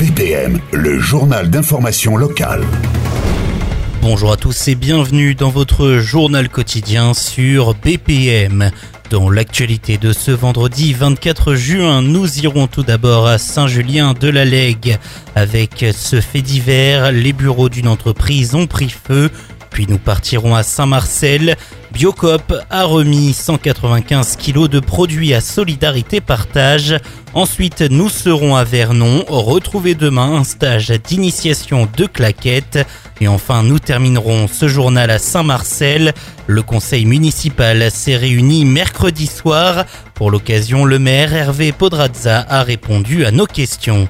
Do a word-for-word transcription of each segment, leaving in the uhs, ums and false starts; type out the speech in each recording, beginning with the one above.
B P M, le journal d'information locale. Bonjour à tous et bienvenue dans votre journal quotidien sur B P M. Dans l'actualité de ce vendredi vingt-quatre juin, nous irons tout d'abord à Saint-Julien-de-la-Lègue. Avec ce fait divers, les bureaux d'une entreprise ont pris feu. Puis nous partirons à Saint-Marcel. Biocoop a remis cent quatre-vingt-quinze kilos de produits à Solidarité Partage. Ensuite, nous serons à Vernon. Retrouvez demain un stage d'initiation de claquettes. Et enfin, nous terminerons ce journal à Saint-Marcel. Le conseil municipal s'est réuni mercredi soir. Pour l'occasion, le maire Hervé Podrazza a répondu à nos questions.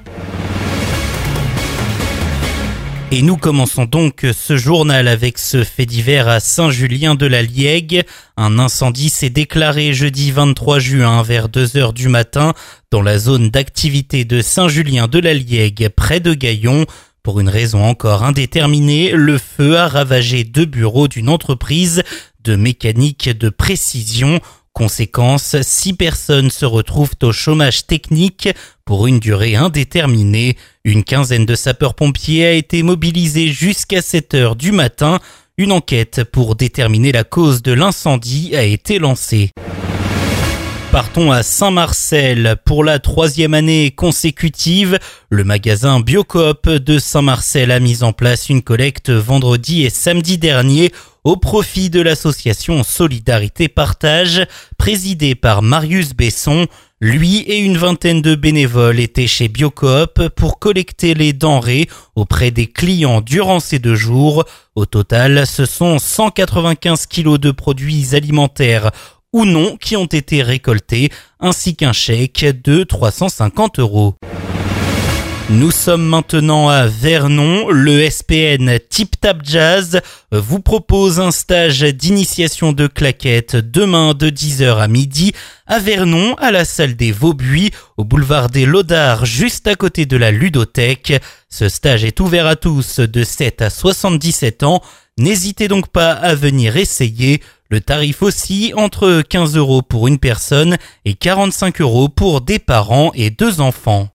Et nous commençons donc ce journal avec ce fait divers à Saint-Julien-de-la-Lègue. Un incendie s'est déclaré jeudi vingt-trois juin vers deux heures du matin dans la zone d'activité de Saint-Julien-de-la-Lègue près de Gaillon. Pour une raison encore indéterminée, le feu a ravagé deux bureaux d'une entreprise de mécanique de précision. Conséquence, six personnes se retrouvent au chômage technique pour une durée indéterminée. Une quinzaine de sapeurs-pompiers a été mobilisée jusqu'à sept heures du matin. Une enquête pour déterminer la cause de l'incendie a été lancée. Partons à Saint-Marcel. Pour la troisième année consécutive, le magasin Biocoop de Saint-Marcel a mis en place une collecte vendredi et samedi dernier au profit de l'association Solidarité Partage, présidée par Marius Besson. Lui et une vingtaine de bénévoles étaient chez Biocoop pour collecter les denrées auprès des clients durant ces deux jours. Au total, ce sont cent quatre-vingt-quinze kilos de produits alimentaires ou non qui ont été récoltés, ainsi qu'un chèque de trois cent cinquante euros. Nous sommes maintenant à Vernon. Le S P N Tip Tap Jazz vous propose un stage d'initiation de claquettes demain de dix heures à midi à Vernon, à la salle des Vaubuis, au boulevard des Laudards, juste à côté de la ludothèque. Ce stage est ouvert à tous de sept à soixante-dix-sept ans. N'hésitez donc pas à venir essayer. Le tarif aussi entre quinze euros pour une personne et quarante-cinq euros pour des parents et deux enfants.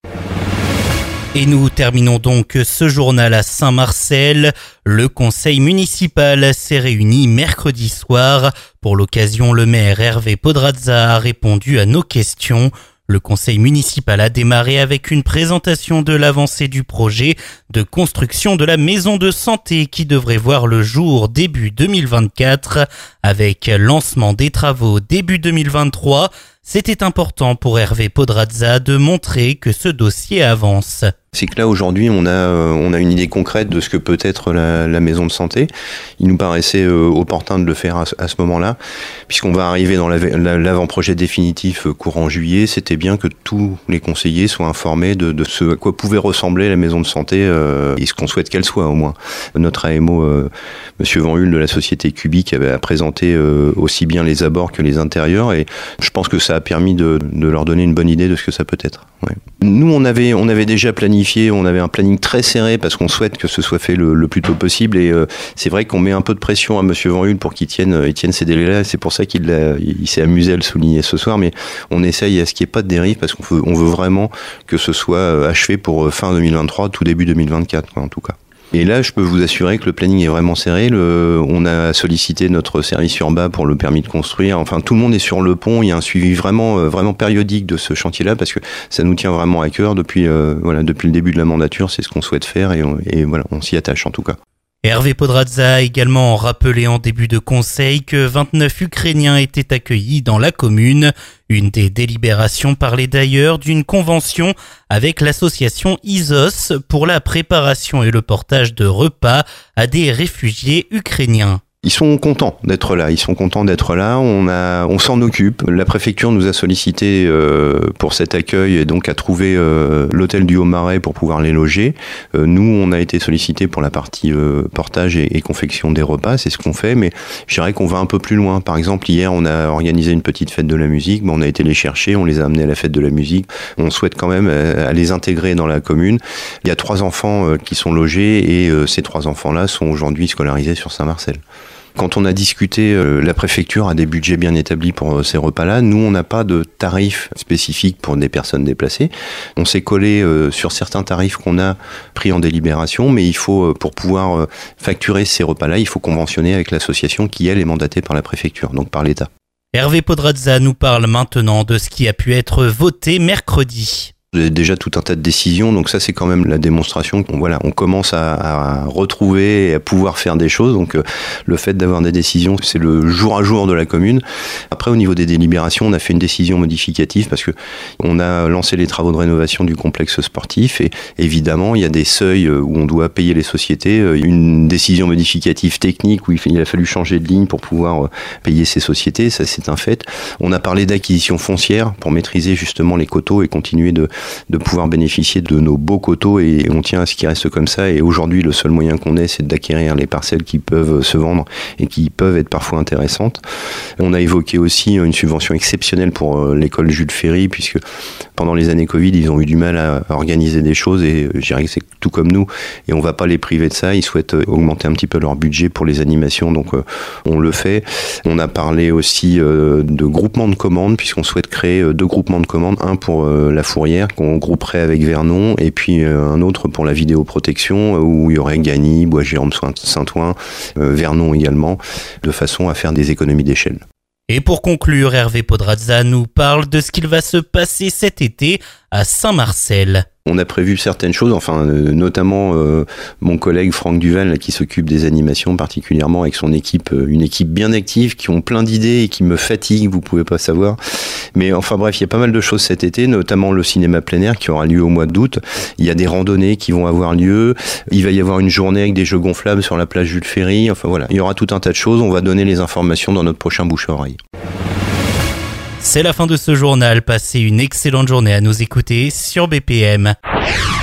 Et nous terminons donc ce journal à Saint-Marcel. Le conseil municipal s'est réuni mercredi soir. Pour l'occasion, le maire Hervé Podrazza a répondu à nos questions. Le conseil municipal a démarré avec une présentation de l'avancée du projet de construction de la maison de santé qui devrait voir le jour début deux mille vingt-quatre avec lancement des travaux début deux mille vingt-trois. C'était important pour Hervé Podrazza de montrer que ce dossier avance. C'est que là aujourd'hui on a on a une idée concrète de ce que peut être la, la maison de santé. Il nous paraissait euh, opportun de le faire à, à ce moment-là, puisqu'on va arriver dans la, la, l'avant-projet définitif courant juillet. C'était bien que tous les conseillers soient informés de, de ce à quoi pouvait ressembler la maison de santé euh, et ce qu'on souhaite qu'elle soit au moins. Notre A M O, euh, Monsieur Van Hul de la société Cubic, avait présenté euh, aussi bien les abords que les intérieurs, et je pense que ça a permis de, de leur donner une bonne idée de ce que ça peut être. Ouais. Nous on avait on avait déjà planifié on avait un planning très serré parce qu'on souhaite que ce soit fait le, le plus tôt possible, et euh, c'est vrai qu'on met un peu de pression à Monsieur Van Hul pour qu'il tienne, il tienne ces délais-là. C'est pour ça qu'il l'a, il s'est amusé à le souligner ce soir, mais on essaye à ce qu'il n'y ait pas de dérive parce qu'on veut, on veut vraiment que ce soit achevé pour fin deux mille vingt-trois, tout début deux mille vingt-quatre, quoi, en tout cas. Et là, je peux vous assurer que le planning est vraiment serré. Le, on a sollicité notre service urbain pour le permis de construire. Enfin, tout le monde est sur le pont. Il y a un suivi vraiment, vraiment périodique de ce chantier-là parce que ça nous tient vraiment à cœur depuis, euh, voilà, depuis le début de la mandature. C'est ce qu'on souhaite faire et, on, et voilà, on s'y attache en tout cas. Hervé Podrazza a également rappelé en début de conseil que vingt-neuf Ukrainiens étaient accueillis dans la commune. Une des délibérations parlait d'ailleurs d'une convention avec l'association I S O S pour la préparation et le portage de repas à des réfugiés ukrainiens. Ils sont contents d'être là, ils sont contents d'être là, on a, on s'en occupe. La préfecture nous a sollicité euh, pour cet accueil et donc a trouvé euh, l'hôtel du Haut-Marais pour pouvoir les loger. Euh, nous, on a été sollicité pour la partie euh, portage et, et confection des repas, c'est ce qu'on fait, mais je dirais qu'on va un peu plus loin. Par exemple, hier, on a organisé une petite fête de la musique, mais on a été les chercher, on les a amenés à la fête de la musique. On souhaite quand même euh, les intégrer dans la commune. Il y a trois enfants euh, qui sont logés et euh, ces trois enfants-là sont aujourd'hui scolarisés sur Saint-Marcel. Quand on a discuté, euh, la préfecture a des budgets bien établis pour euh, ces repas-là. Nous, on n'a pas de tarifs spécifiques pour des personnes déplacées. On s'est collé euh, sur certains tarifs qu'on a pris en délibération, mais il faut, euh, pour pouvoir euh, facturer ces repas-là, il faut conventionner avec l'association qui, elle, est mandatée par la préfecture, donc par l'État. Hervé Podrazza nous parle maintenant de ce qui a pu être voté mercredi. Déjà tout un tas de décisions, donc ça c'est quand même la démonstration qu'on voilà, on commence à, à retrouver et à pouvoir faire des choses. Donc euh, le fait d'avoir des décisions, c'est le jour à jour de la commune. Après au niveau des délibérations, on a fait une décision modificative parce que on a lancé les travaux de rénovation du complexe sportif et évidemment il y a des seuils où on doit payer les sociétés. Une décision modificative technique où il a fallu changer de ligne pour pouvoir payer ces sociétés, ça c'est un fait. On a parlé d'acquisition foncière pour maîtriser justement les coteaux et continuer de de pouvoir bénéficier de nos beaux coteaux et on tient à ce qu'ils restent comme ça. Et aujourd'hui, le seul moyen qu'on ait, c'est d'acquérir les parcelles qui peuvent se vendre et qui peuvent être parfois intéressantes. On a évoqué aussi une subvention exceptionnelle pour l'école Jules Ferry, puisque pendant les années Covid, ils ont eu du mal à organiser des choses et je dirais que c'est tout comme nous et on va pas les priver de ça. Ils souhaitent augmenter un petit peu leur budget pour les animations, donc on le fait. On a parlé aussi de groupement de commandes, puisqu'on souhaite créer deux groupements de commandes, un pour la Fourrière, qu'on grouperait avec Vernon, et puis un autre pour la vidéoprotection, où il y aurait Gagny, Bois-Jérôme, Saint-Ouen, Vernon également, de façon à faire des économies d'échelle. Et pour conclure, Hervé Podrazza nous parle de ce qu'il va se passer cet été à Saint-Marcel. On a prévu certaines choses, enfin euh, notamment euh, mon collègue Franck Duval là, qui s'occupe des animations particulièrement avec son équipe, euh, une équipe bien active qui ont plein d'idées et qui me fatiguent, vous pouvez pas savoir. Mais enfin bref, il y a pas mal de choses cet été, notamment le cinéma plein air qui aura lieu au mois d'août. Il y a des randonnées qui vont avoir lieu. Il va y avoir une journée avec des jeux gonflables sur la plage Jules Ferry. Enfin voilà, il y aura tout un tas de choses. On va donner les informations dans notre prochain bouche à oreille. C'est la fin de ce journal. Passez une excellente journée à nous écouter sur B P M.